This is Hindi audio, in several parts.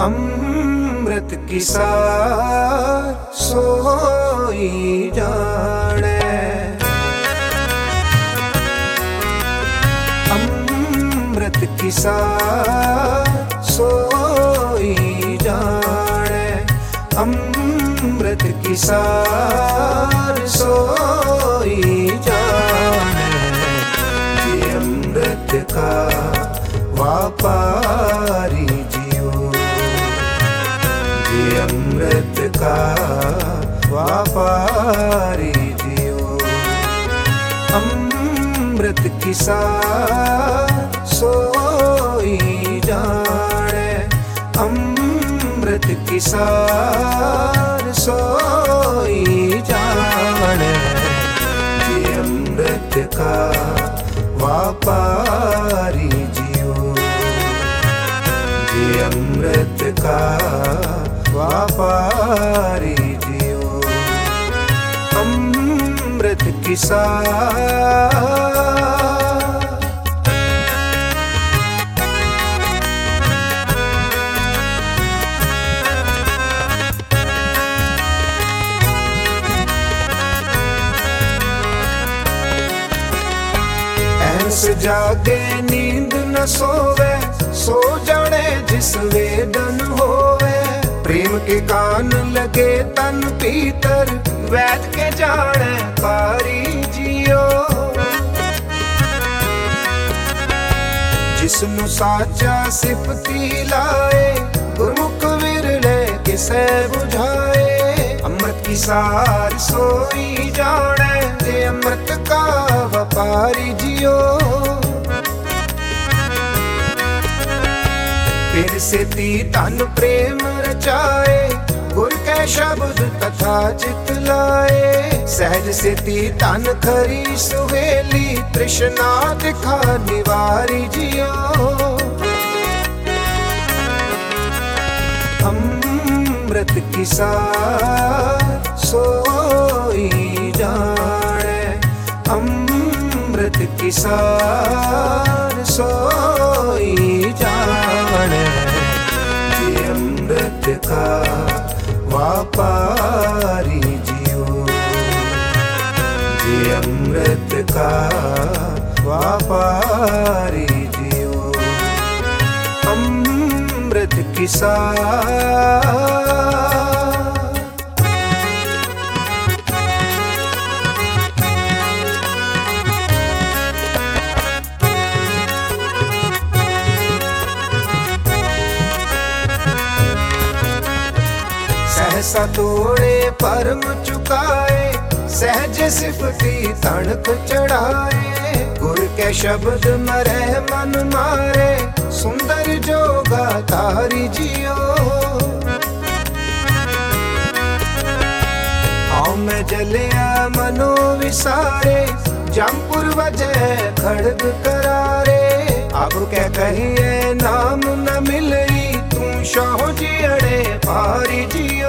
अमृत की सार सोई जाने, अमृत की सार सोई जाने, अमृत की सार सोई जाने। ये अमृत का व्यापारी अमृत का व्यापारी जियो, अमृत की सार सोई जाने, अमृत की सार सोई जाने। ये अमृत का व्यापारी जियो, ये अमृत का व्यापारी जियो, अमृत की सार। ऐसे जागे नींद न सोवे, सो जाने जिस वेदन होवे। प्रेम के कान लगे तन भीतर, वैद के जाने पारी जियो। जिसनु साचा सिफती लाए, गुरमुख विरले किसे बुझाए। अमृत की सार सोई जाने, ये अमृत का व्यापारी जियो। फिर से ती तन प्रेम रचाए, गुर के शब्द तथा चित लाए। सहज से ती तन खरी सुहेली, तृष्णा दिखा निवारी जियो। अमृत की सार सोई जाने, अमृत की सार सोई जाने। ये अमृत का व्यापारी जियो, ये अमृत का व्यापारी जियो, अमृत की सार। सहसा तोड़े परम चुकाए, सहज सिफती तड़क चढ़ाए। गुर के शब्द मरे मन मारे, सुंदर जोगा तारी जियो। आओ मैं जलिया मनो विसारे, जमपुर वजह खड़ग करारे। अब क्या कहिए नाम न मिलई, तू शाह जी अड़े पारी जियो।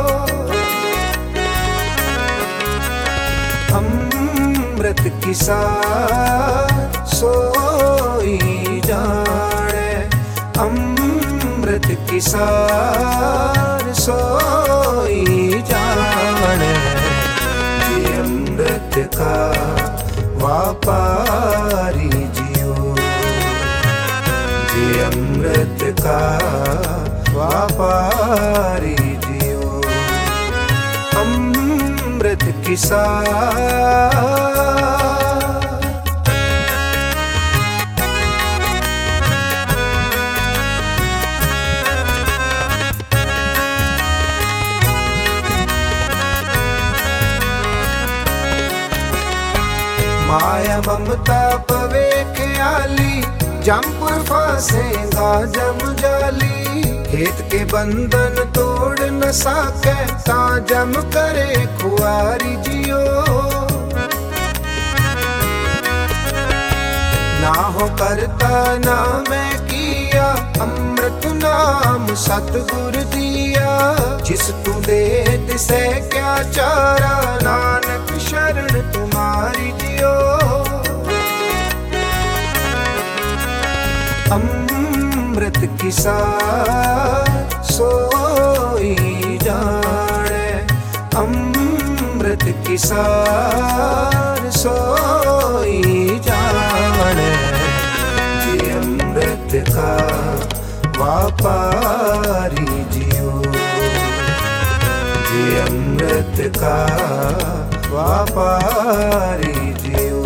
अमृत की सार सोई जाने, अमृत की सार सोई जाने। ये अमृत का व्यापारी जियो, ये अमृत का व्यापारी जियो, अमृत की सार। माया ममता पवे ख्याली, जमपुर फासेगा जम जाली। खेत के बंधन तोड़ न साके, ता जम करे खुआरी जियो। ना हो करता ना मैं किया, अमृत नाम सतगुर दिया। जिस तू दे तिसे क्या चारा, नानक शरण तुम्हारी जियो। अमृत की सार की सार सोई जाने, जी अमृत का व्यापारी जियो, जी अमृत का व्यापारी जियो।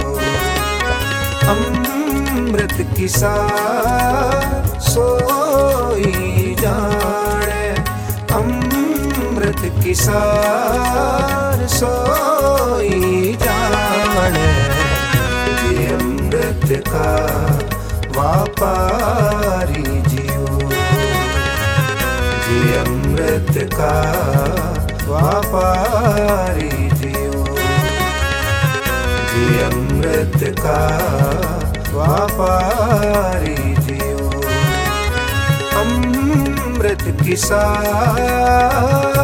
अमृत की सार सोई जाने, अमृत की सार सोई जाने, जी अमृत का व्यापारी जियो, जी अमृत का व्यापारी जियो, जी अमृत का व्यापारी जियो। अमृत की सार